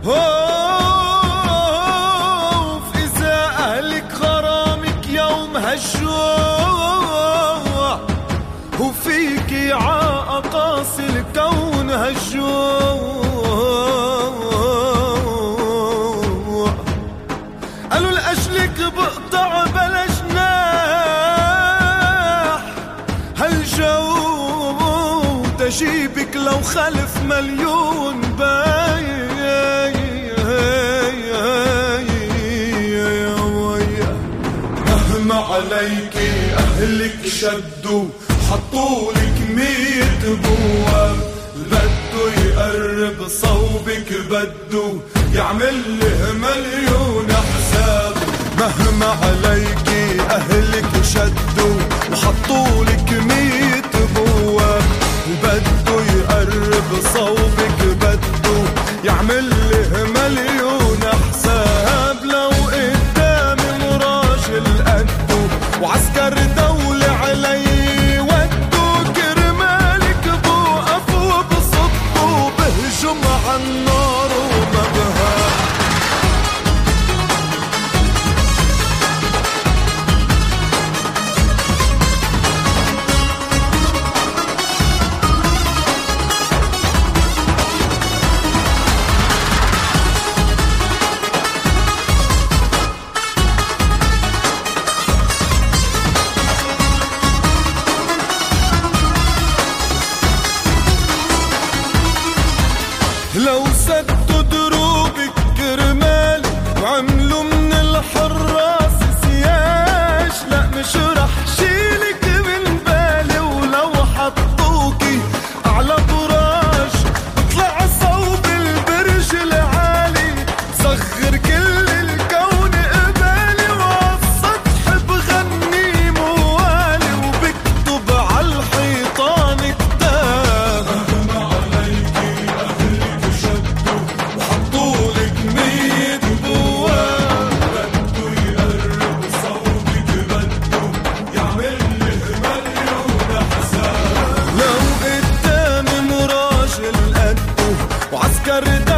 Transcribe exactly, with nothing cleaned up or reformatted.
هوف إذا أهلك غرامك يوم هالجوع، وفيكي عاقاص الكون هالجوع. قالوا لأجلك بقطع بلا جناح هالجو، تجيبك لو خلف مليون باي. مهما عليكي أهلك شدوا حطولك ميت بواب، بده يقرب صوبك بده يعمل له مليون حساب. مهما عليكي أهلك شدوا وحطولك ميت بواب، بده يقرب صوبك بده يعمل له مليون حساب. لو قدامي راجل قده وعسكر دولة علي ودوا، كرمالك بوقف وبصد وبهجم عالنار وما بهاب. لو سدوا دروبك كرمال وعملوا من الحراس سياج، لا مش رح شيلك من بالي. ولو حطوكي أعلى براج اطلع صوب البرج العالي، صغر كل الكون قبالي، وعالسطح بغني موالي وبكتب عالحيطان كتاب. وعسكر